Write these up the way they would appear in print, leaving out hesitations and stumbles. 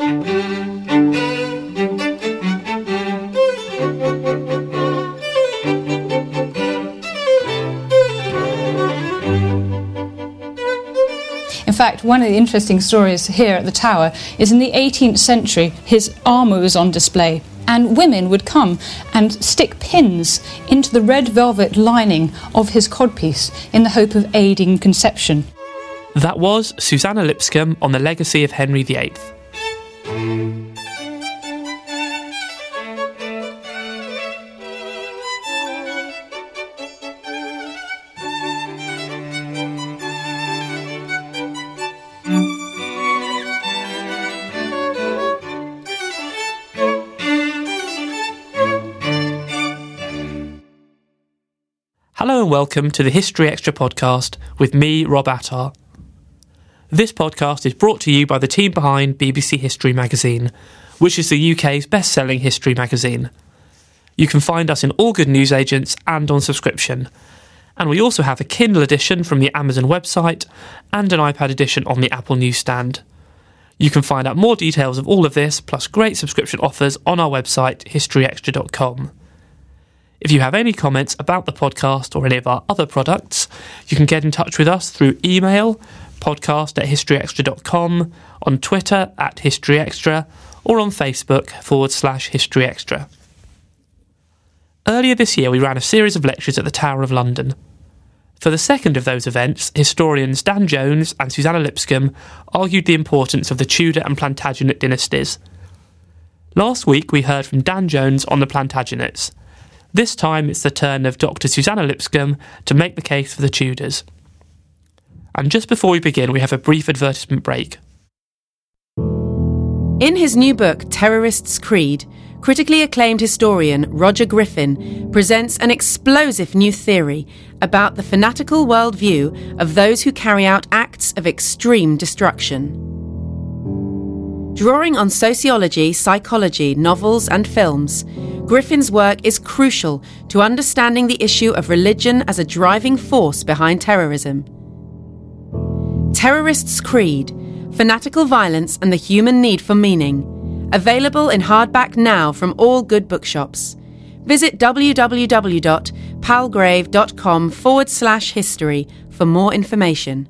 In fact, one of the interesting stories here at the Tower is in the 18th century, his armour was on display, and women would come and stick pins into the red velvet lining of his codpiece in the hope of aiding conception. That was Susanna Lipscomb on the legacy of Henry VIII. Hello and welcome to the History Extra podcast with me, Rob Attar. This podcast is brought to you by the team behind BBC History magazine, which is the UK's best-selling history magazine. You can find us in all good newsagents and on subscription. And we also have a Kindle edition from the Amazon website and an iPad edition on the Apple newsstand. You can find out more details of all of this, plus great subscription offers on our website, historyextra.com. If you have any comments about the podcast or any of our other products, you can get in touch with us through email, podcast@historyextra.com, on Twitter @historyextra, or on Facebook /historyextra. Earlier this year, we ran a series of lectures at the Tower of London. For the second of those events, historians Dan Jones and Susanna Lipscomb argued the importance of the Tudor and Plantagenet dynasties. Last week, we heard from Dan Jones on the Plantagenets. This time it's the turn of Dr. Susanna Lipscomb to make the case for the Tudors. And just before we begin, we have a brief advertisement break. In his new book, Terrorists' Creed, critically acclaimed historian Roger Griffin presents an explosive new theory about the fanatical worldview of those who carry out acts of extreme destruction. Drawing on sociology, psychology, novels and films, Griffin's work is crucial to understanding the issue of religion as a driving force behind terrorism. Terrorists' Creed, Fanatical Violence and the Human Need for Meaning. Available in hardback now from all good bookshops. Visit www.palgrave.com/history for more information.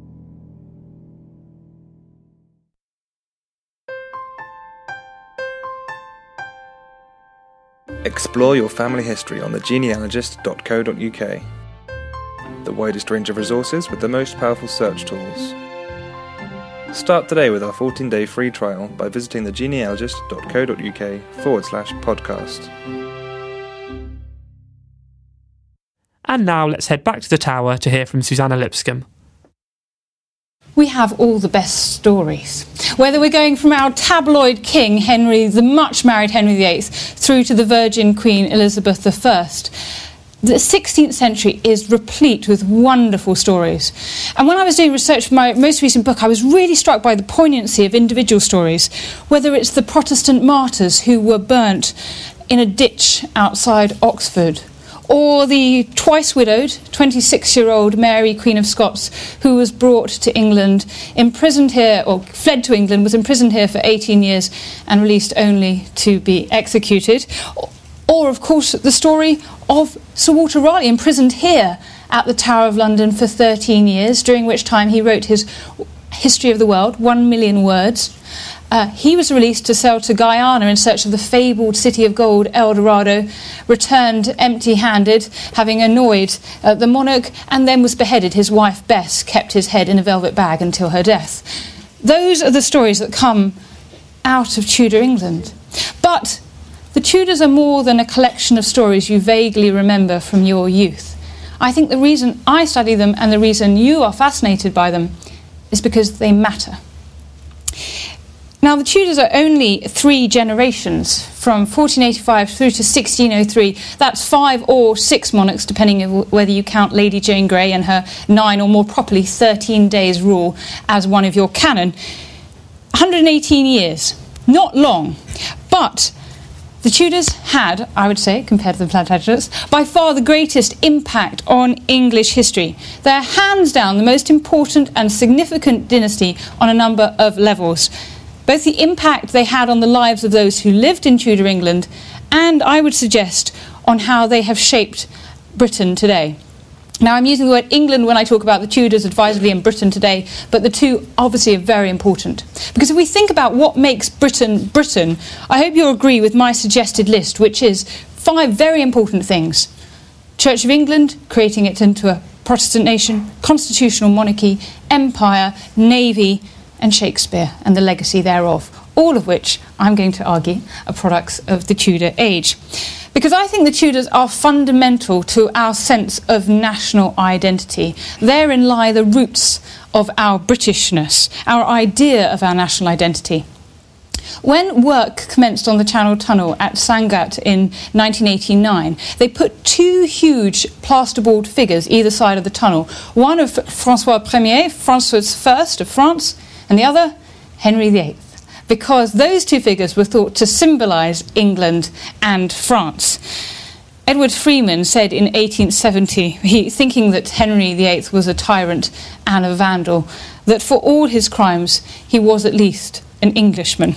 Explore your family history on thegenealogist.co.uk. The widest range of resources with the most powerful search tools. Start today with our 14-day free trial by visiting thegenealogist.co.uk/podcast. And now let's head back to the Tower to hear from Susanna Lipscomb. We have all the best stories. Whether we're going from our tabloid king, the much-married Henry VIII, through to the Virgin Queen Elizabeth I, the 16th century is replete with wonderful stories. And when I was doing research for my most recent book, I was really struck by the poignancy of individual stories, whether it's the Protestant martyrs who were burnt in a ditch outside Oxford, or the twice-widowed 26-year-old Mary, Queen of Scots, who was brought to England, imprisoned here, or fled to England, was imprisoned here for 18 years and released only to be executed. Or, of course, the story of Sir Walter Raleigh, imprisoned here at the Tower of London for 13 years, during which time he wrote his History of the World, 1 million words. He was released to sail to Guyana in search of the fabled city of gold, El Dorado, returned empty-handed, having annoyed the monarch, and then was beheaded. His wife, Bess, kept his head in a velvet bag until her death. Those are the stories that come out of Tudor England. But the Tudors are more than a collection of stories you vaguely remember from your youth. I think the reason I study them and the reason you are fascinated by them is because they matter. Now, the Tudors are only 3 generations, from 1485 through to 1603. That's 5 or 6 monarchs, depending on whether you count Lady Jane Grey and her 9, or more properly 13 days rule as one of your canon. 118 years. Not long. But the Tudors had, I would say, compared to the Plantagenets, by far the greatest impact on English history. They're hands down the most important and significant dynasty on a number of levels. both the impact they had on the lives of those who lived in Tudor England, and I would suggest on how they have shaped Britain today. Now, I'm using the word England when I talk about the Tudors advisedly and Britain today, but the two obviously are very important. Because if we think about what makes Britain Britain, I hope you'll agree with my suggested list, which is 5 very important things. Church of England, creating it into a Protestant nation, constitutional monarchy, empire, navy, and Shakespeare and the legacy thereof, all of which, I'm going to argue, are products of the Tudor age. Because I think the Tudors are fundamental to our sense of national identity. Therein lie the roots of our Britishness, our idea of our national identity. When work commenced on the Channel Tunnel at Sangatte in 1989, they put 2 huge plasterboard figures either side of the tunnel, one of François Ier, Francis I of France, and the other, Henry VIII. Because those 2 figures were thought to symbolise England and France. Edward Freeman said in 1870, thinking that Henry VIII was a tyrant and a vandal, that for all his crimes he was at least an Englishman.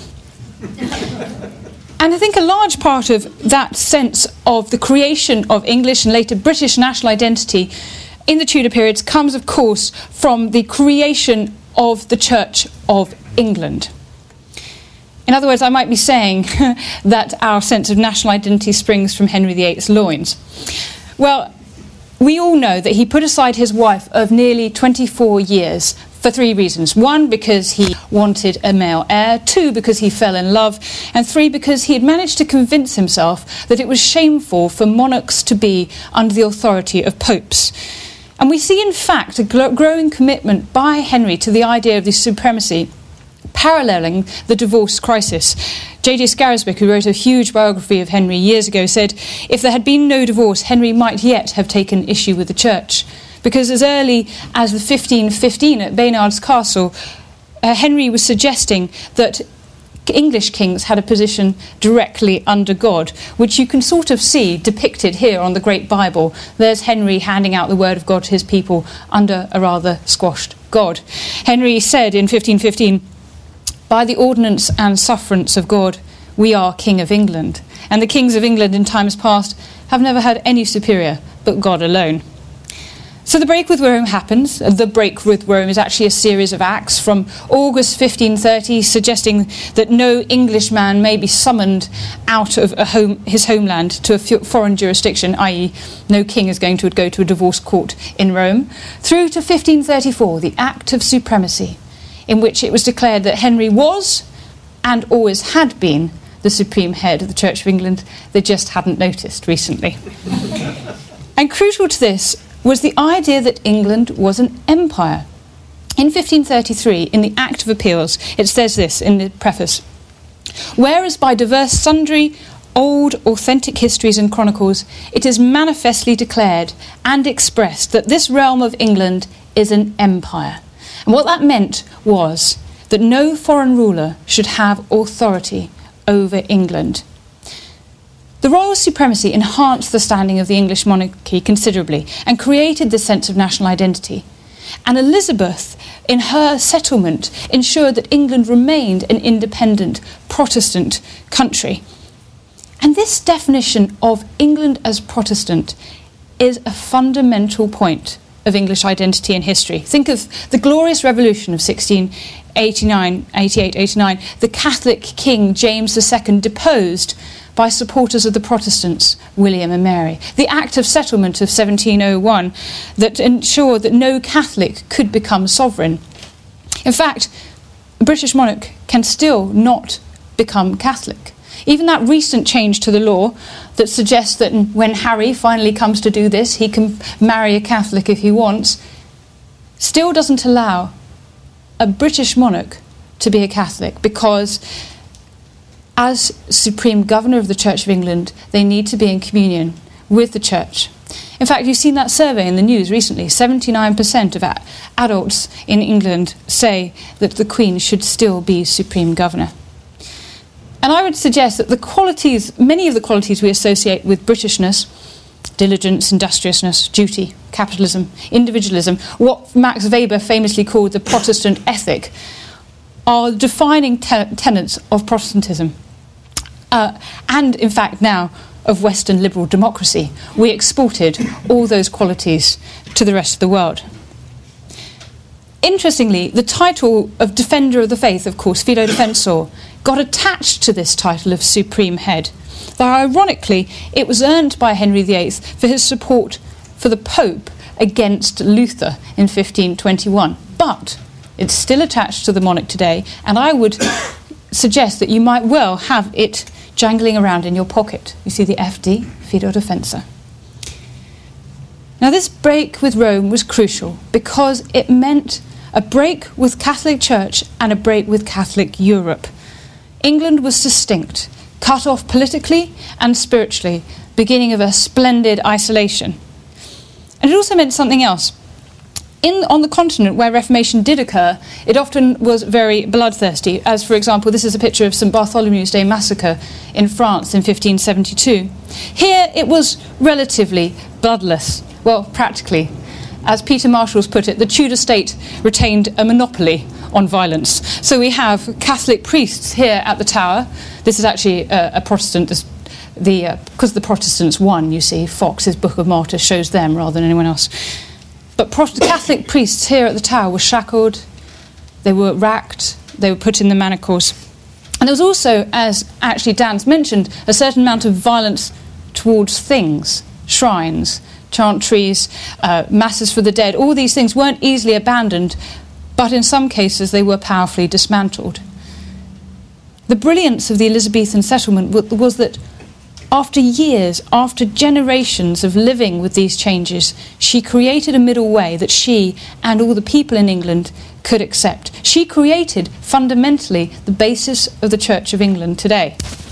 And I think a large part of that sense of the creation of English and later British national identity in the Tudor periods comes, of course, from the creation of the Church of England. In other words, I might be saying that our sense of national identity springs from Henry VIII's loins. Well, we all know that he put aside his wife of nearly 24 years for 3 reasons. 1, because he wanted a male heir. 2, because he fell in love. And 3, because he had managed to convince himself that it was shameful for monarchs to be under the authority of popes. And we see, in fact, a growing commitment by Henry to the idea of the supremacy, paralleling the divorce crisis. J.J. Scarisbrick, who wrote a huge biography of Henry years ago, said, if there had been no divorce, Henry might yet have taken issue with the church. Because as early as the 1515 at Baynard's Castle, Henry was suggesting that English kings had a position directly under God, which you can sort of see depicted here on the Great Bible. There's Henry handing out the word of God to his people under a rather squashed God. Henry said in 1515, by the ordinance and sufferance of God, we are King of England. And the kings of England in times past have never had any superior but God alone. So the break with Rome happens. The break with Rome is actually a series of acts from August 1530, suggesting that no Englishman may be summoned out of his homeland to a foreign jurisdiction, i.e. no king is going to go to a divorce court in Rome, through to 1534, the Act of Supremacy, in which it was declared that Henry was, and always had been, the supreme head of the Church of England. They just hadn't noticed recently. And crucial to this was the idea that England was an empire. In 1533, in the Act of Appeals, it says this in the preface, whereas by diverse sundry old authentic histories and chronicles, it is manifestly declared and expressed that this realm of England is an empire. And what that meant was that no foreign ruler should have authority over England. The royal supremacy enhanced the standing of the English monarchy considerably and created this sense of national identity. And Elizabeth, in her settlement, ensured that England remained an independent Protestant country. And this definition of England as Protestant is a fundamental point of English identity and history. Think of the Glorious Revolution of 1688-89, the Catholic King James II deposed by supporters of the Protestants, William and Mary. The Act of Settlement of 1701 that ensured that no Catholic could become sovereign. In fact, a British monarch can still not become Catholic. Even that recent change to the law that suggests that when Harry finally comes to do this, he can marry a Catholic if he wants, still doesn't allow a British monarch to be a Catholic, because as Supreme Governor of the Church of England, they need to be in communion with the Church. In fact, you've seen that survey in the news recently. 79% of adults in England say that the Queen should still be Supreme Governor. And I would suggest that many of the qualities we associate with Britishness, diligence, industriousness, duty, capitalism, individualism, what Max Weber famously called the Protestant ethic, are defining tenets of Protestantism. And, in fact, now of Western liberal democracy. We exported all those qualities to the rest of the world. Interestingly, the title of Defender of the Faith, of course, Fide Defensor, got attached to this title of Supreme Head. Though ironically, it was earned by Henry VIII for his support for the Pope against Luther in 1521. But it's still attached to the monarch today, and I would suggest that you might well have it jangling around in your pocket. You see the FD, Fide Defensor. Now, this break with Rome was crucial because it meant a break with Catholic Church and a break with Catholic Europe. England was distinct, cut off politically and spiritually, beginning of a splendid isolation. And it also meant something else. On the continent where Reformation did occur, it often was very bloodthirsty, as, for example, this is a picture of St. Bartholomew's Day massacre in France in 1572. Here it was relatively bloodless. Well, practically. As Peter Marshall's put it, the Tudor state retained a monopoly on violence. So we have Catholic priests here at the Tower. This is actually a Protestant, because the Protestants won, you see. Fox's Book of Martyrs shows them rather than anyone else. But Catholic priests here at the Tower were shackled, they were racked, they were put in the manacles. And there was also, as actually Dan's mentioned, a certain amount of violence towards things, shrines, chantries, masses for the dead. All these things weren't easily abandoned, but in some cases they were powerfully dismantled. The brilliance of the Elizabethan settlement was that after years, after generations of living with these changes, she created a middle way that she and all the people in England could accept. She created, fundamentally, the basis of the Church of England today.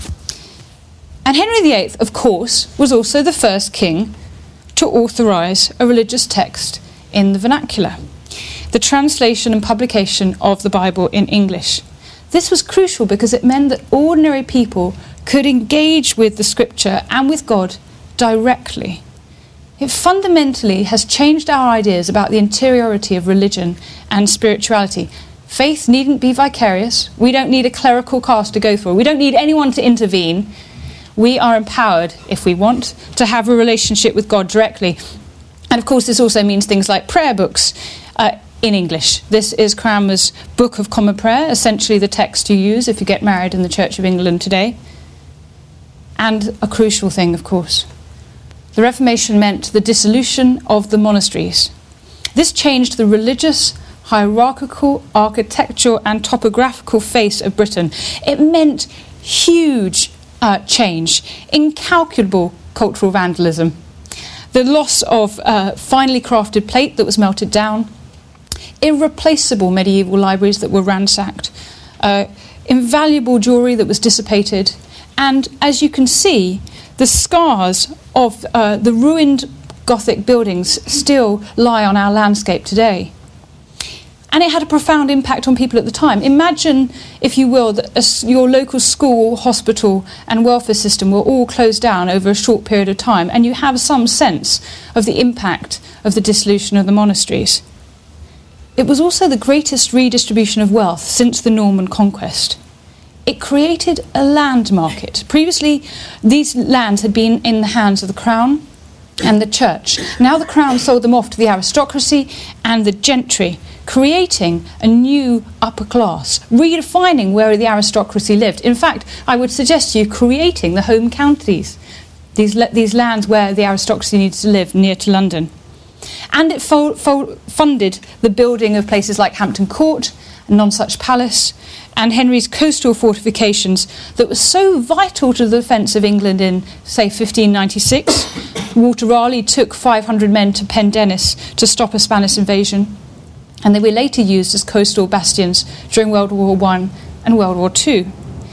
And Henry VIII, of course, was also the first king to authorise a religious text in the vernacular, the translation and publication of the Bible in English. This was crucial because it meant that ordinary people could engage with the Scripture and with God directly. It fundamentally has changed our ideas about the interiority of religion and spirituality. Faith needn't be vicarious. We don't need a clerical caste to go for. We don't need anyone to intervene. We are empowered, if we want, to have a relationship with God directly. And of course, this also means things like prayer books in English. This is Cranmer's Book of Common Prayer, essentially the text you use if you get married in the Church of England today. And a crucial thing, of course. The Reformation meant the dissolution of the monasteries. This changed the religious, hierarchical, architectural and topographical face of Britain. It meant huge change, incalculable cultural vandalism, the loss of finely crafted plate that was melted down, irreplaceable medieval libraries that were ransacked, invaluable jewellery that was dissipated, and, as you can see, the scars of the ruined Gothic buildings still lie on our landscape today. And it had a profound impact on people at the time. Imagine, if you will, that your local school, hospital and welfare system were all closed down over a short period of time, and you have some sense of the impact of the dissolution of the monasteries. It was also the greatest redistribution of wealth since the Norman conquest. It created a land market. Previously, these lands had been in the hands of the Crown and the Church. Now the Crown sold them off to the aristocracy and the gentry, creating a new upper class, redefining where the aristocracy lived. In fact, I would suggest to you creating the home counties, these lands where the aristocracy needs to live near to London. And it funded the building of places like Hampton Court, Nonsuch Palace, and Henry's coastal fortifications that were so vital to the defence of England in, say, 1596. Walter Raleigh took 500 men to Pendennis to stop a Spanish invasion, and they were later used as coastal bastions during World War I and World War II.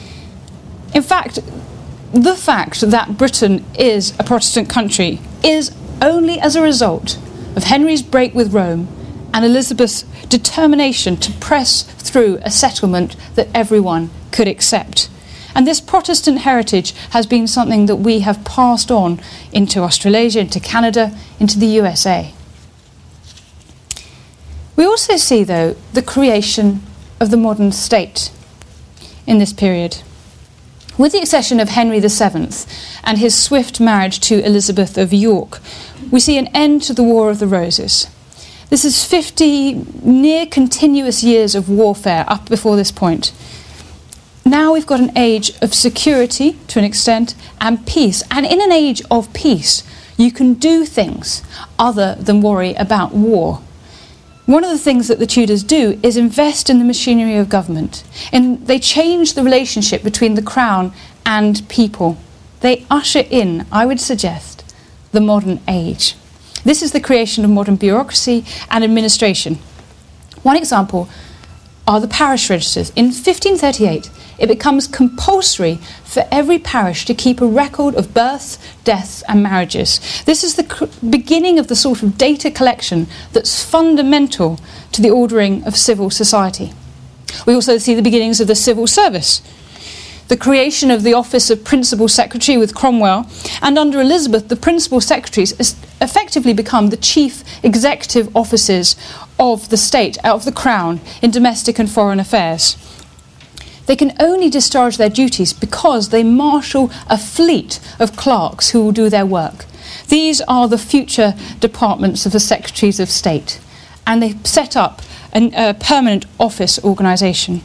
In fact, the fact that Britain is a Protestant country is only as a result of Henry's break with Rome and Elizabeth's determination to press through a settlement that everyone could accept. And this Protestant heritage has been something that we have passed on into Australasia, into Canada, into the USA. We also see, though, the creation of the modern state in this period. With the accession of Henry VII and his swift marriage to Elizabeth of York, we see an end to the War of the Roses. This is 50 near continuous years of warfare up before this point. Now we've got an age of security, to an extent, and peace. And in an age of peace, you can do things other than worry about war. One of the things that the Tudors do is invest in the machinery of government, and they change the relationship between the crown and people. They usher in, I would suggest, the modern age. This is the creation of modern bureaucracy and administration. One example are the parish registers. In 1538, it becomes compulsory for every parish to keep a record of births, deaths and marriages. This is the beginning of the sort of data collection that's fundamental to the ordering of civil society. We also see the beginnings of the civil service, the creation of the office of Principal Secretary with Cromwell, and under Elizabeth, the Principal Secretaries effectively become the chief executive officers of the state, of the Crown, in domestic and foreign affairs. They can only discharge their duties because they marshal a fleet of clerks who will do their work. These are the future departments of the Secretaries of State, and they set up a permanent office organisation.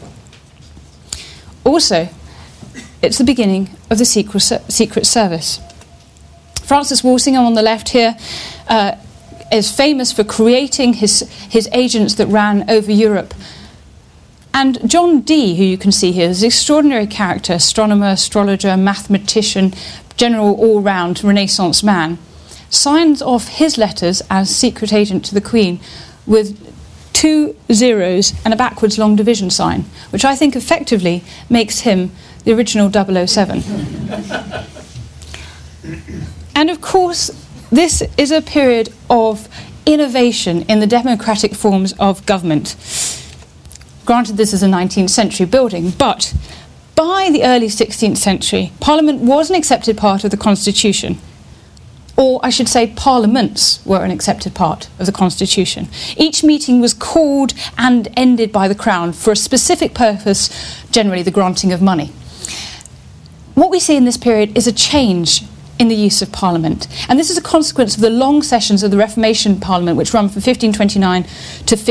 Also, it's the beginning of the Secret Service. Francis Walsingham on the left here is famous for creating his agents that ran over Europe. And John Dee, who you can see here, is an extraordinary character, astronomer, astrologer, mathematician, general all-round Renaissance man, signs off his letters as secret agent to the Queen with 2 zeros and a backwards long division sign, which I think effectively makes him the original 007. And of course, this is a period of innovation in the democratic forms of government. Granted, this is a 19th century building, but by the early 16th century, Parliament was an accepted part of the Constitution. Or I should say parliaments were an accepted part of the Constitution. Each meeting was called and ended by the Crown for a specific purpose, generally the granting of money. What we see in this period is a change in the use of Parliament. And this is a consequence of the long sessions of the Reformation Parliament, which run from 1529 to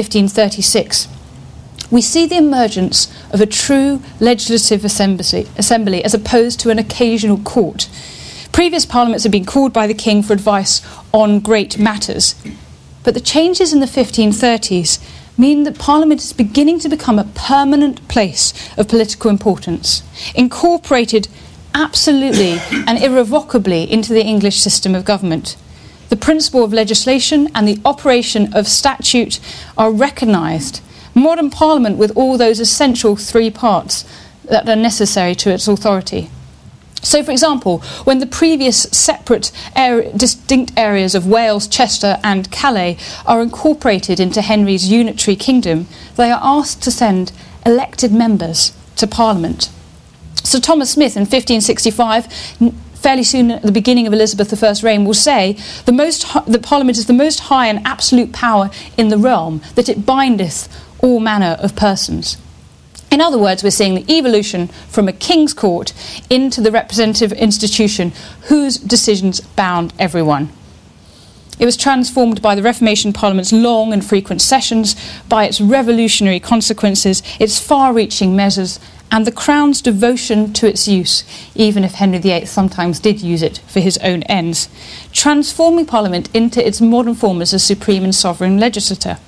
1536. We see the emergence of a true legislative assembly as opposed to an occasional court. Previous parliaments had been called by the king for advice on great matters. But the changes in the 1530s mean that Parliament is beginning to become a permanent place of political importance, incorporated absolutely and irrevocably into the English system of government. The principle of legislation and the operation of statute are recognised. Modern Parliament with all those essential 3 parts that are necessary to its authority. So, for example, when the previous separate distinct areas of Wales, Chester and Calais are incorporated into Henry's unitary kingdom, they are asked to send elected members to Parliament. Sir Thomas Smith in 1565, fairly soon at the beginning of Elizabeth I's reign, will say the Parliament is the most high and absolute power in the realm, that it bindeth all manner of persons. In other words, we're seeing the evolution from a king's court into the representative institution whose decisions bound everyone. It was transformed by the Reformation Parliament's long and frequent sessions, by its revolutionary consequences, its far-reaching measures, and the Crown's devotion to its use, even if Henry VIII sometimes did use it for his own ends, transforming Parliament into its modern form as a supreme and sovereign legislature.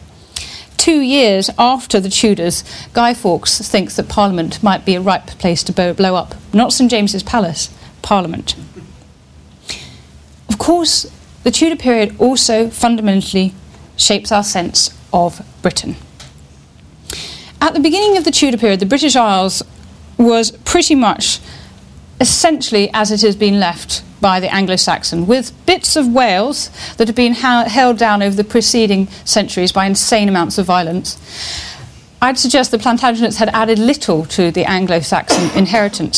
2 years after the Tudors, Guy Fawkes thinks that Parliament might be a ripe place to blow up. Not St James's Palace, Parliament. Of course, the Tudor period also fundamentally shapes our sense of Britain. At the beginning of the Tudor period, the British Isles was pretty much essentially as it has been left by the Anglo-Saxon, with bits of Wales that have been held down over the preceding centuries by insane amounts of violence. I'd suggest the Plantagenets had added little to the Anglo-Saxon inheritance.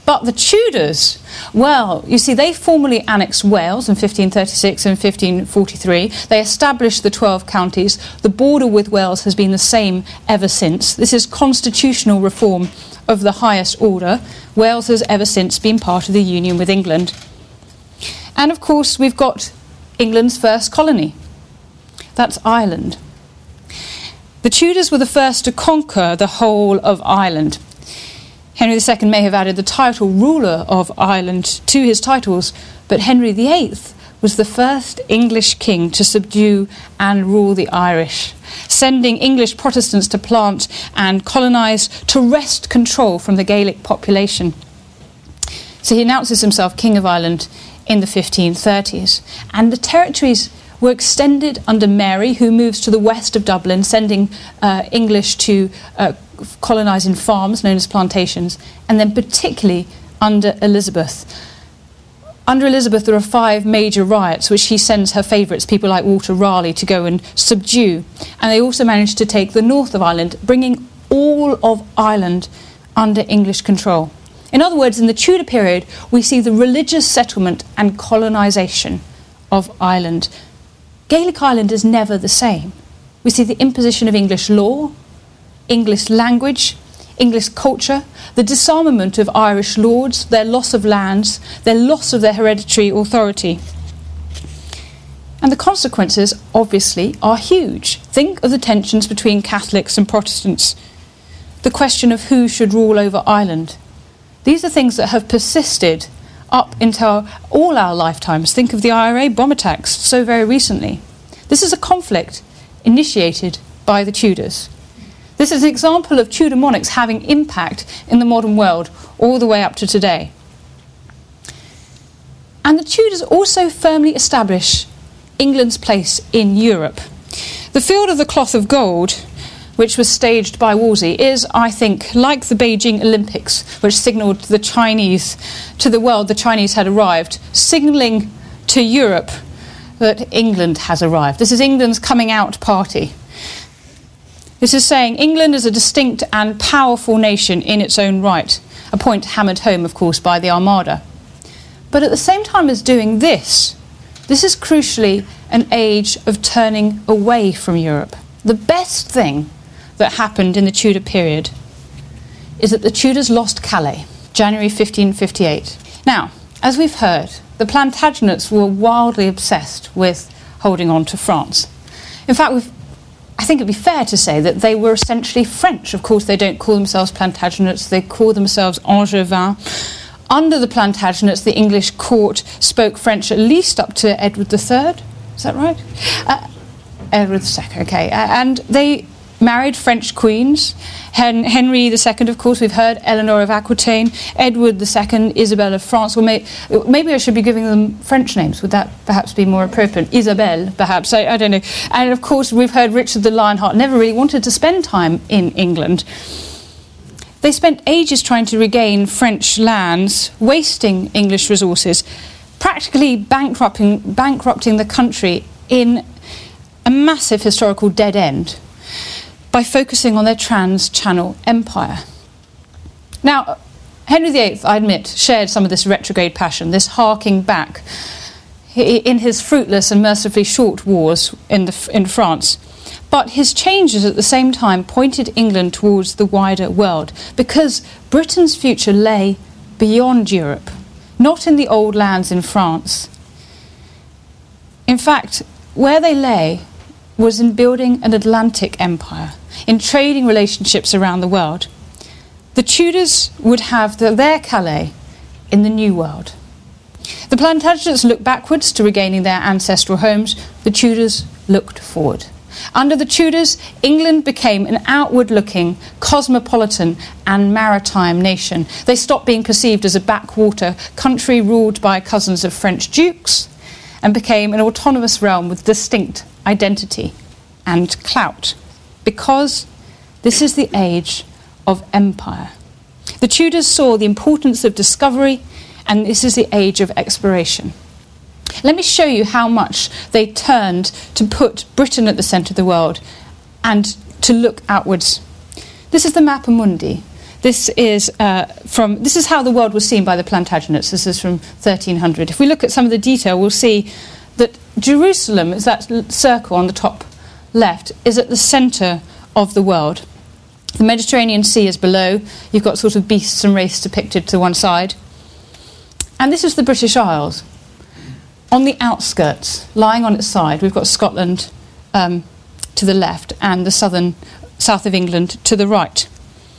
But the Tudors, well, you see, they formally annexed Wales in 1536 and 1543. They established the 12 counties. The border with Wales has been the same ever since. This is constitutional reform of the highest order. Wales has ever since been part of the union with England. And of course, we've got England's first colony. That's Ireland. The Tudors were the first to conquer the whole of Ireland. Henry II may have added the title ruler of Ireland to his titles, but Henry VIII was the first English king to subdue and rule the Irish, sending English Protestants to plant and colonise to wrest control from the Gaelic population. So he announces himself King of Ireland in the 1530s, and the territories were extended under Mary, who moves to the west of Dublin, sending English to colonise in farms known as plantations, and then particularly under Elizabeth. Under Elizabeth, there are 5 major riots, which she sends her favourites, people like Walter Raleigh, to go and subdue. And they also managed to take the north of Ireland, bringing all of Ireland under English control. In other words, in the Tudor period, we see the religious settlement and colonisation of Ireland. Gaelic Ireland is never the same. We see the imposition of English law, English language, English culture, the disarmament of Irish lords, their loss of lands, their loss of their hereditary authority. And the consequences, obviously, are huge. Think of the tensions between Catholics and Protestants. The question of who should rule over Ireland. These are things that have persisted up into all our lifetimes. Think of the IRA bomb attacks so very recently. This is a conflict initiated by the Tudors. This is an example of Tudor monarchs having impact in the modern world all the way up to today. And the Tudors also firmly establish England's place in Europe. The Field of the Cloth of Gold, which was staged by Wolsey, is, I think, like the Beijing Olympics, which signalled the Chinese to the world the Chinese had arrived, signalling to Europe that England has arrived. This is England's coming out party. This is saying England is a distinct and powerful nation in its own right, a point hammered home, of course, by the Armada. But at the same time as doing this is crucially an age of turning away from Europe. The best thing that happened in the Tudor period is that the Tudors lost Calais, January 1558. Now, as we've heard, the Plantagenets were wildly obsessed with holding on to France. In fact, I think it'd be fair to say that they were essentially French. Of course, they don't call themselves Plantagenets, they call themselves Angevins. Under the Plantagenets, the English court spoke French at least up to Edward III. Is that right? Edward II, okay. And they married French queens. Henry II, of course, we've heard, Eleanor of Aquitaine, Edward II, Isabel of France. Well, maybe I should be giving them French names. Would that perhaps be more appropriate? Isabelle, perhaps. I don't know. And, of course, we've heard Richard the Lionheart never really wanted to spend time in England. They spent ages trying to regain French lands, wasting English resources, practically bankrupting the country in a massive historical dead end by focusing on their trans-channel empire. Now, Henry VIII, I admit, shared some of this retrograde passion, this harking back in his fruitless and mercifully short wars in France. But his changes at the same time pointed England towards the wider world, because Britain's future lay beyond Europe, not in the old lands in France. In fact, where they lay was in building an Atlantic empire, in trading relationships around the world. The Tudors would have their Calais in the New World. The Plantagenets looked backwards to regaining their ancestral homes. The Tudors looked forward. Under the Tudors, England became an outward-looking, cosmopolitan and maritime nation. They stopped being perceived as a backwater country ruled by cousins of French dukes and became an autonomous realm with distinct identity and clout, because this is the age of empire. The Tudors saw the importance of discovery, and this is the age of exploration. Let me show you how much they turned to put Britain at the centre of the world and to look outwards. This is the Mappa Mundi. This is this is how the world was seen by the Plantagenets. This is from 1300. If we look at some of the detail, we'll see that Jerusalem, is that circle on the top left, is at the centre of the world. The Mediterranean Sea is below. You've got sort of beasts and race depicted to one side. And this is the British Isles. On the outskirts, lying on its side, we've got Scotland to the left and the south of England to the right.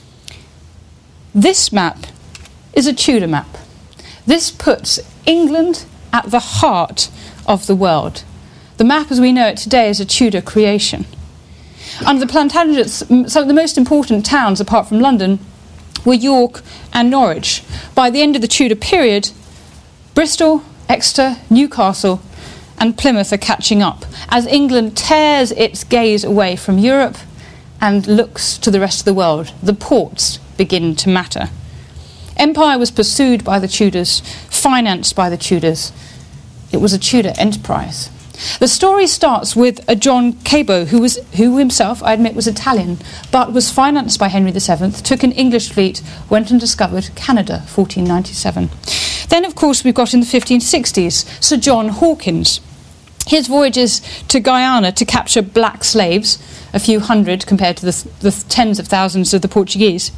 This map is a Tudor map. This puts England at the heart of the world. The map as we know it today is a Tudor creation. Under the Plantagenets, some of the most important towns, apart from London, were York and Norwich. By the end of the Tudor period, Bristol, Exeter, Newcastle and Plymouth are catching up as England tears its gaze away from Europe and looks to the rest of the world. The ports begin to matter. Empire was pursued by the Tudors, financed by the Tudors. It was a Tudor enterprise. The story starts with a John Cabot, who himself, I admit, was Italian, but was financed by Henry VII, took an English fleet, went and discovered Canada, 1497. Then, of course, we've got in the 1560s Sir John Hawkins. His voyages to Guyana to capture black slaves, a few hundred compared to the tens of thousands of the Portuguese,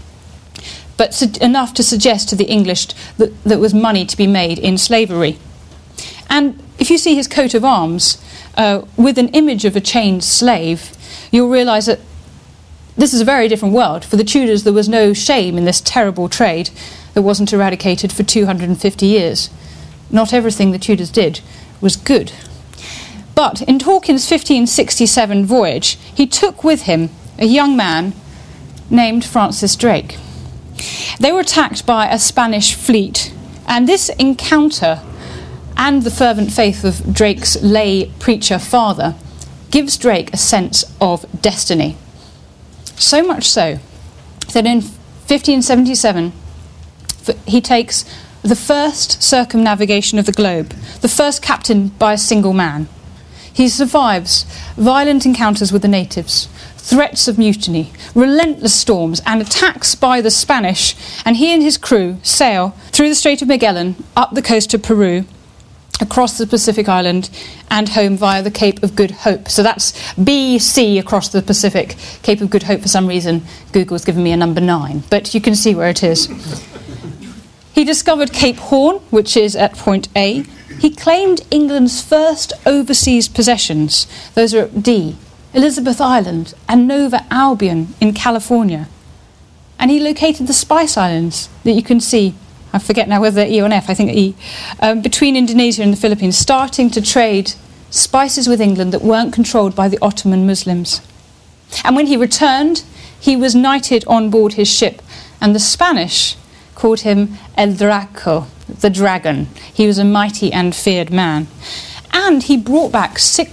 but enough to suggest to the English that there was money to be made in slavery. And if you see his coat of arms with an image of a chained slave, you'll realise that this is a very different world. For the Tudors, there was no shame in this terrible trade that wasn't eradicated for 250 years. Not everything the Tudors did was good. But in Hawkins' 1567 voyage, he took with him a young man named Francis Drake. They were attacked by a Spanish fleet, and this encounter and the fervent faith of Drake's lay preacher father gives Drake a sense of destiny. So much so that in 1577 he takes the first circumnavigation of the globe, the first captained by a single man. He survives violent encounters with the natives, threats of mutiny, relentless storms and attacks by the Spanish, and he and his crew sail through the Strait of Magellan, up the coast of Peru, across the Pacific Island and home via the Cape of Good Hope. So that's BC across the Pacific. Cape of Good Hope, for some reason, Google's given me a number 9, but you can see where it is. He discovered Cape Horn, which is at point A. He claimed England's first overseas possessions. Those are at D, Elizabeth Island and Nova Albion in California. And he located the Spice Islands that you can see, I forget now whether E or an F, I think E, between Indonesia and the Philippines, starting to trade spices with England that weren't controlled by the Ottoman Muslims. And when he returned, he was knighted on board his ship, and the Spanish called him El Draco, the dragon. He was a mighty and feared man. And he brought back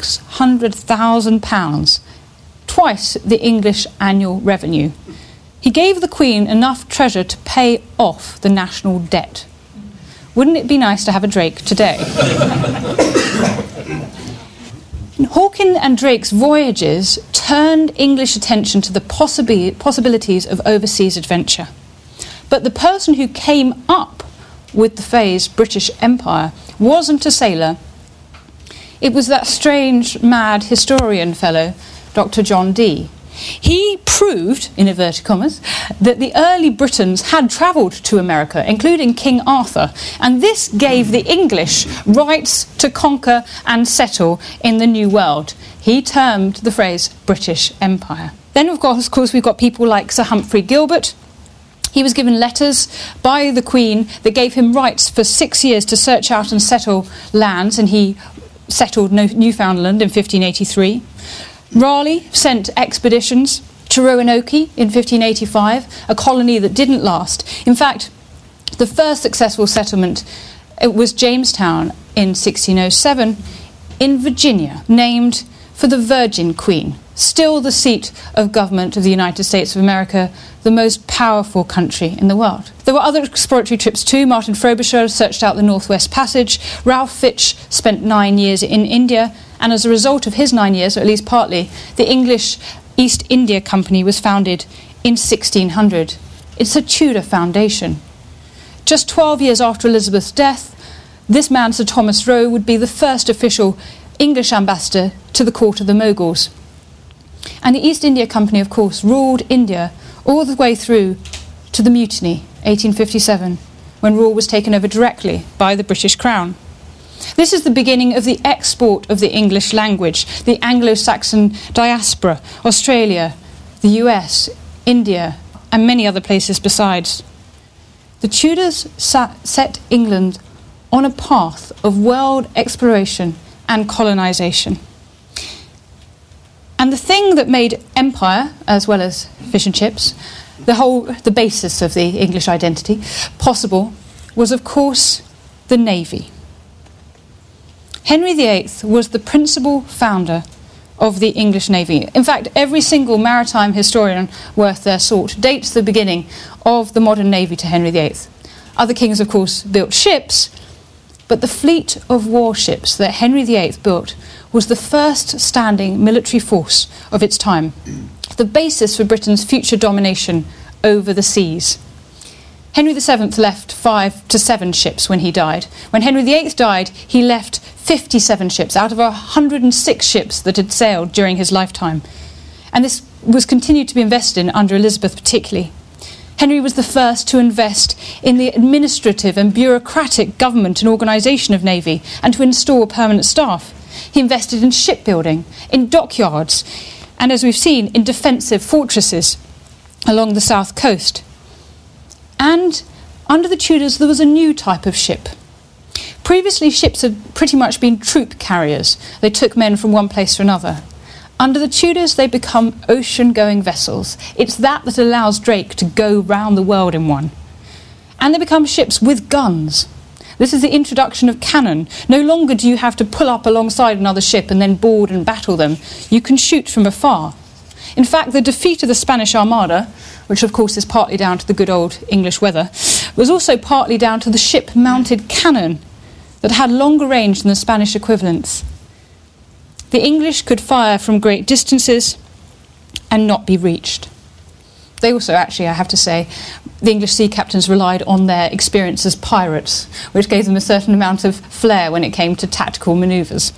£600,000, twice the English annual revenue. He gave the Queen enough treasure to pay off the national debt. Wouldn't it be nice to have a Drake today? Hawkins and Drake's voyages turned English attention to the possibilities of overseas adventure. But the person who came up with the phrase British Empire wasn't a sailor. It was that strange, mad historian fellow, Dr. John Dee. He proved, in inverted commas, that the early Britons had travelled to America, including King Arthur, and this gave the English rights to conquer and settle in the New World. He termed the phrase British Empire. Then, of course, we've got people like Sir Humphrey Gilbert. He was given letters by the Queen that gave him rights for 6 years to search out and settle lands, and he settled Newfoundland in 1583. Raleigh sent expeditions to Roanoke in 1585, a colony that didn't last. In fact, the first successful settlement was Jamestown in 1607 in Virginia, named for the Virgin Queen, still the seat of government of the United States of America, the most powerful country in the world. There were other exploratory trips too. Martin Frobisher searched out the Northwest Passage. Ralph Fitch spent 9 years in India, and as a result of his 9 years, or at least partly, the English East India Company was founded in 1600. It's a Tudor foundation. Just 12 years after Elizabeth's death, this man, Sir Thomas Roe, would be the first official English ambassador to the court of the Moguls. And the East India Company, of course, ruled India all the way through to the Mutiny, 1857, when rule was taken over directly by the British Crown. This is the beginning of the export of the English language, the Anglo-Saxon diaspora, Australia, the US, India, and many other places besides. The Tudors set England on a path of world exploration and colonisation. And the thing that made empire, as well as fish and chips, the basis of the English identity, possible was, of course, the Navy. Henry VIII was the principal founder of the English Navy. In fact, every single maritime historian worth their salt dates the beginning of the modern Navy to Henry VIII. Other kings, of course, built ships, but the fleet of warships that Henry VIII built was the first standing military force of its time, the basis for Britain's future domination over the seas. Henry VII left 5 to 7 ships when he died. When Henry VIII died, he left 57 ships out of 106 ships that had sailed during his lifetime. And this was continued to be invested in under Elizabeth particularly. Henry was the first to invest in the administrative and bureaucratic government and organisation of Navy and to install permanent staff. He invested in shipbuilding, in dockyards, and as we've seen, in defensive fortresses along the south coast. And under the Tudors, there was a new type of ship. Previously, ships had pretty much been troop carriers. They took men from one place to another. Under the Tudors, they become ocean-going vessels. It's that allows Drake to go round the world in one. And they become ships with guns. This is the introduction of cannon. No longer do you have to pull up alongside another ship and then board and battle them. You can shoot from afar. In fact, the defeat of the Spanish Armada, which of course is partly down to the good old English weather, was also partly down to the ship-mounted cannon that had longer range than the Spanish equivalents. The English could fire from great distances and not be reached. They also, actually, I have to say, the English sea captains relied on their experience as pirates, which gave them a certain amount of flair when it came to tactical manoeuvres.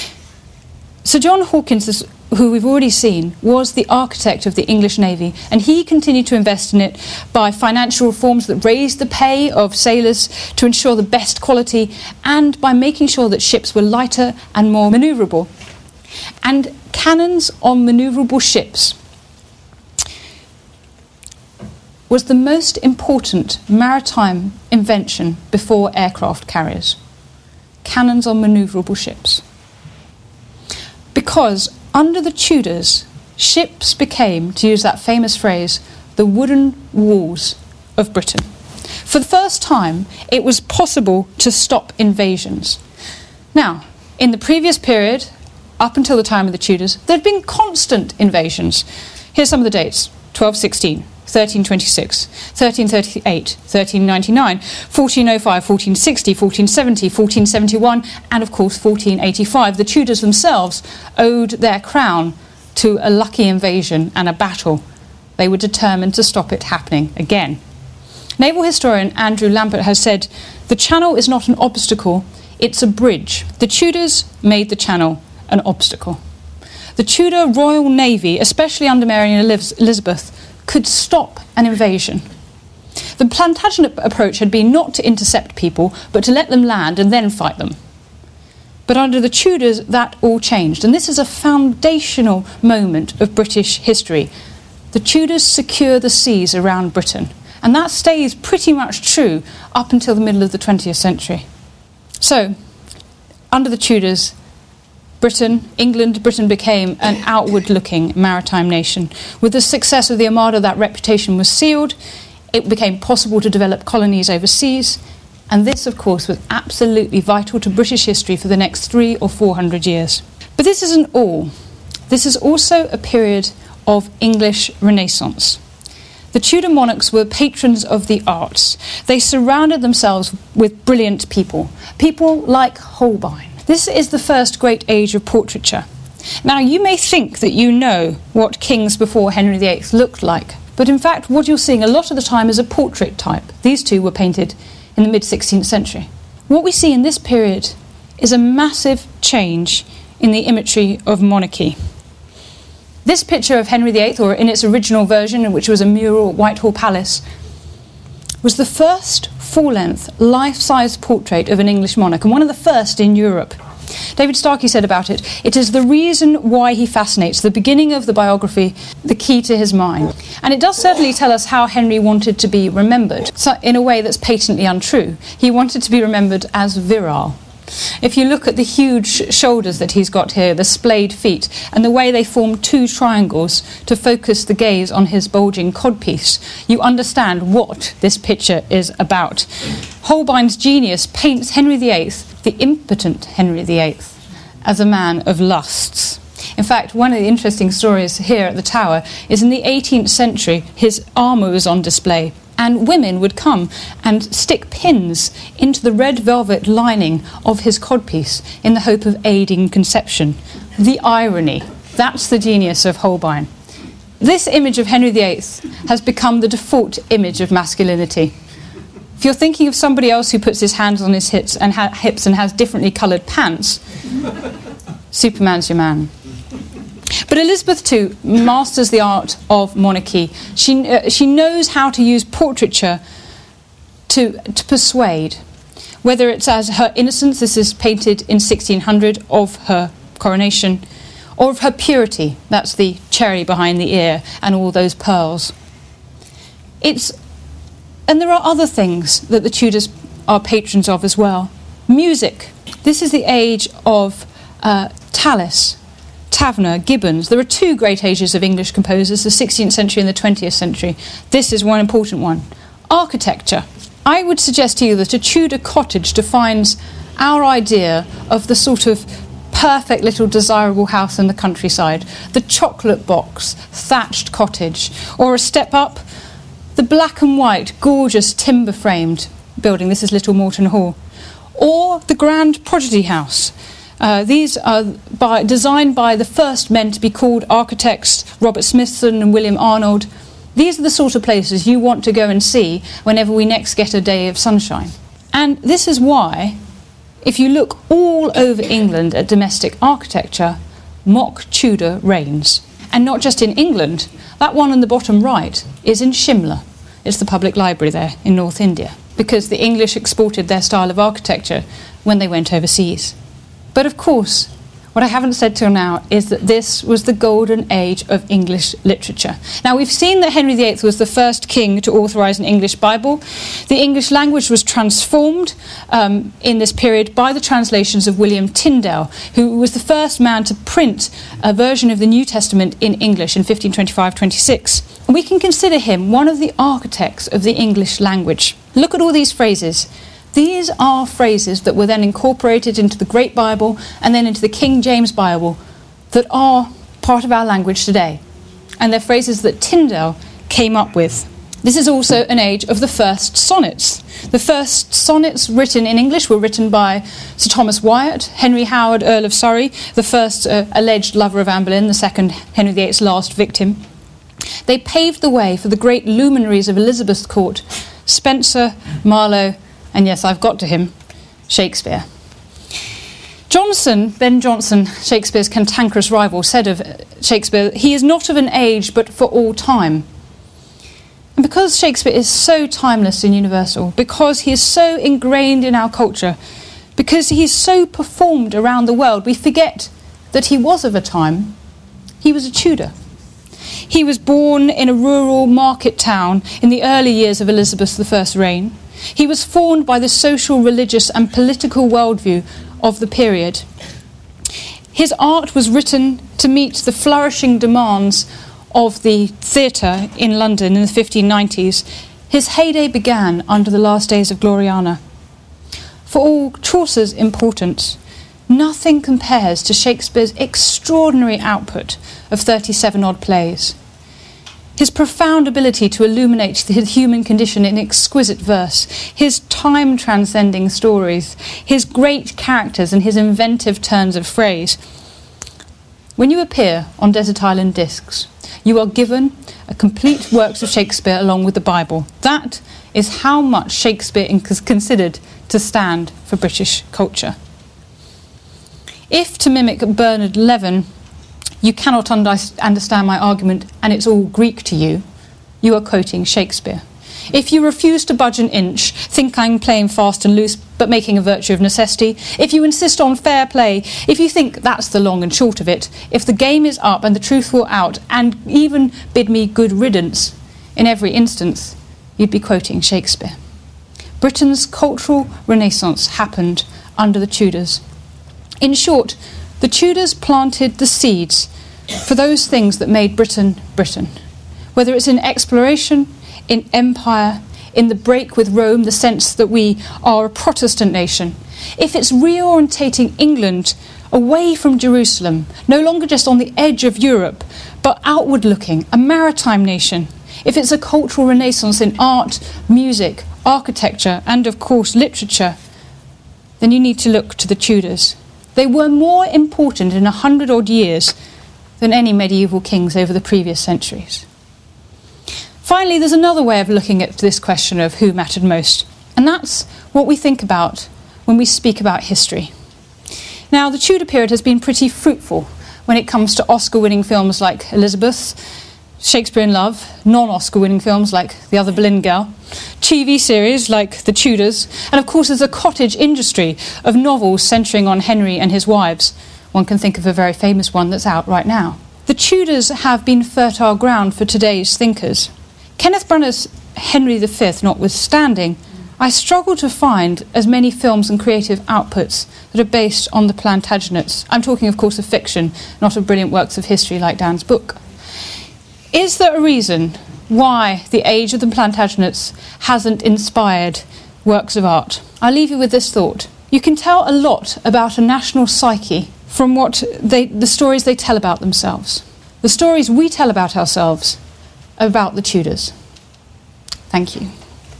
Sir John Hawkins, who we've already seen, was the architect of the English Navy, and he continued to invest in it by financial reforms that raised the pay of sailors to ensure the best quality, and by making sure that ships were lighter and more manoeuvrable. And cannons on manoeuvrable ships was the most important maritime invention before aircraft carriers. Cannons on manoeuvrable ships. Because under the Tudors, ships became, to use that famous phrase, the wooden walls of Britain. For the first time, it was possible to stop invasions. Now, in the previous period, up until the time of the Tudors, there had been constant invasions. Here's some of the dates: 1216, 1326, 1338, 1399, 1405, 1460, 1470, 1471, and of course 1485. The Tudors themselves owed their crown to a lucky invasion and a battle. They were determined to stop it happening again. Naval historian Andrew Lambert has said, "The Channel is not an obstacle, it's a bridge. The Tudors made the Channel an obstacle." The Tudor Royal Navy, especially under Mary and Elizabeth, could stop an invasion. The Plantagenet approach had been not to intercept people, but to let them land and then fight them. But under the Tudors, that all changed, and this is a foundational moment of British history. The Tudors secure the seas around Britain, and that stays pretty much true up until the middle of the 20th century. So, under the Tudors, Britain became an outward-looking maritime nation. With the success of the Armada, that reputation was sealed. It became possible to develop colonies overseas, and this, of course, was absolutely vital to British history for the next 300 or 400 years. But this isn't all. This is also a period of English Renaissance. The Tudor monarchs were patrons of the arts. They surrounded themselves with brilliant people like Holbein. This is the first great age of portraiture. Now, you may think that you know what kings before Henry VIII looked like But in fact, what you're seeing a lot of the time is a portrait type. These two were painted in the mid-16th century. What we see in this period is a massive change in the imagery of monarchy. This picture of Henry VIII, or in its original version, which was a mural at Whitehall Palace, was the first full-length, life-size portrait of an English monarch, and one of the first in Europe. David Starkey said about it, "It is the reason why he fascinates, the beginning of the biography, the key to his mind." And it does certainly tell us how Henry wanted to be remembered, so in a way that's patently untrue. He wanted to be remembered as virile. If you look at the huge shoulders that he's got here, the splayed feet, and the way they form two triangles to focus the gaze on his bulging codpiece, you understand what this picture is about. Holbein's genius paints Henry VIII, the impotent Henry VIII, as a man of lusts. In fact, one of the interesting stories here at the Tower is in the 18th century, his armour was on display. And women would come and stick pins into the red velvet lining of his codpiece in the hope of aiding conception. The irony. That's the genius of Holbein. This image of Henry VIII has become the default image of masculinity. If you're thinking of somebody else who puts his hands on his hips and has differently coloured pants, Superman's your man. But Elizabeth II masters the art of monarchy. She knows how to use portraiture to persuade. Whether it's as her innocence, this is painted in 1600, of her coronation, or of her purity, that's the cherry behind the ear and all those pearls. And there are other things that the Tudors are patrons of as well. Music. This is the age of Tallis, Taverner, Gibbons. There are two great ages of English composers, the 16th century and the 20th century. This is one important one. Architecture. I would suggest to you that a Tudor cottage defines our idea of the sort of perfect little desirable house in the countryside. The chocolate box, thatched cottage. Or a step up, the black and white, gorgeous timber-framed building. This is Little Morton Hall. Or the grand prodigy house. These are designed by the first men to be called architects, Robert Smithson and William Arnold. These are the sort of places you want to go and see whenever we next get a day of sunshine. And this is why, if you look all over England at domestic architecture, mock Tudor reigns. And not just in England. That one on the bottom right is in Shimla. It's the public library there in North India, because the English exported their style of architecture when they went overseas. But of course, what I haven't said till now is that this was the golden age of English literature. Now, we've seen that Henry VIII was the first king to authorise an English Bible. The English language was transformed in this period by the translations of William Tyndale, who was the first man to print a version of the New Testament in English in 1525-26. And we can consider him one of the architects of the English language. Look at all these phrases. These are phrases that were then incorporated into the Great Bible and then into the King James Bible that are part of our language today. And they're phrases that Tyndale came up with. This is also an age of the first sonnets. The first sonnets written in English were written by Sir Thomas Wyatt, Henry Howard, Earl of Surrey, the first alleged lover of Anne Boleyn, the second Henry VIII's last victim. They paved the way for the great luminaries of Elizabeth's court, Spenser, Marlowe, and yes, I've got to him, Shakespeare. Ben Jonson, Shakespeare's cantankerous rival, said of Shakespeare, "He is not of an age, but for all time." And because Shakespeare is so timeless and universal, because he is so ingrained in our culture, because he's so performed around the world, we forget that he was of a time. He was a Tudor. He was born in a rural market town in the early years of Elizabeth I's reign. He was formed by the social, religious and political worldview of the period. His art was written to meet the flourishing demands of the theatre in London in the 1590s. His heyday began under the last days of Gloriana. For all Chaucer's importance, nothing compares to Shakespeare's extraordinary output of 37-odd plays. His profound ability to illuminate the human condition in exquisite verse, his time-transcending stories, his great characters and his inventive turns of phrase. When you appear on Desert Island Discs, you are given a complete works of Shakespeare along with the Bible. That is how much Shakespeare is considered to stand for British culture. If, to mimic Bernard Levin, you cannot understand my argument and it's all Greek to you, you are quoting Shakespeare. If you refuse to budge an inch, think I'm playing fast and loose but making a virtue of necessity, if you insist on fair play, if you think that's the long and short of it, if the game is up and the truth will out, and even bid me good riddance in every instance, you'd be quoting Shakespeare. Britain's cultural renaissance happened under the Tudors. In short, the Tudors planted the seeds for those things that made Britain Britain. Whether it's in exploration, in empire, in the break with Rome, the sense that we are a Protestant nation. If it's reorientating England away from Jerusalem, no longer just on the edge of Europe, but outward looking, a maritime nation. If it's a cultural renaissance in art, music, architecture, and of course literature, then you need to look to the Tudors. They were more important in 100-odd years than any medieval kings over the previous centuries. Finally, there's another way of looking at this question of who mattered most, and that's what we think about when we speak about history. Now, the Tudor period has been pretty fruitful when it comes to Oscar-winning films like Elizabeth, Shakespeare in Love, non-Oscar-winning films like The Other Boleyn Girl, TV series like The Tudors, and of course there's a cottage industry of novels centring on Henry and his wives. One can think of a very famous one that's out right now. The Tudors have been fertile ground for today's thinkers. Kenneth Branagh's Henry V notwithstanding, I struggle to find as many films and creative outputs that are based on the Plantagenets. I'm talking, of course, of fiction, not of brilliant works of history like Dan's book. Is there a reason why the age of the Plantagenets hasn't inspired works of art? I'll leave you with this thought. You can tell a lot about a national psyche from the stories they tell about themselves. The stories we tell about ourselves are about the Tudors. Thank you.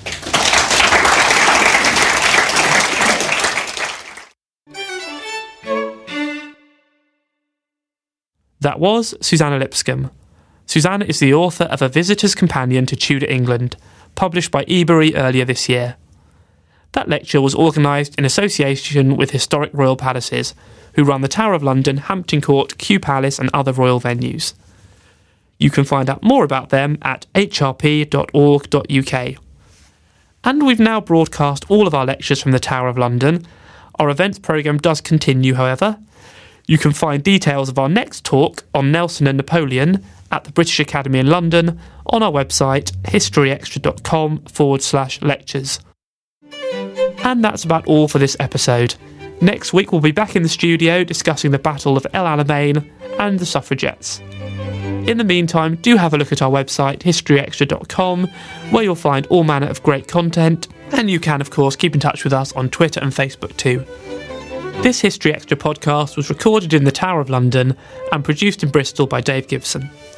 That was Susanna Lipscomb. Susanna is the author of A Visitor's Companion to Tudor England, published by Ebury earlier this year. That lecture was organised in association with Historic Royal Palaces, who run the Tower of London, Hampton Court, Kew Palace and other royal venues. You can find out more about them at hrp.org.uk. And we've now broadcast all of our lectures from the Tower of London. Our events programme does continue, however. You can find details of our next talk on Nelson and Napoleon at the British Academy in London on our website historyextra.com/lectures. And that's about all for this episode. Next week we'll be back in the studio discussing the Battle of El Alamein and the suffragettes. In the meantime, do have a look at our website historyextra.com, where you'll find all manner of great content, and you can of course keep in touch with us on Twitter and Facebook too. This History Extra podcast was recorded in the Tower of London and produced in Bristol by Dave Gibson.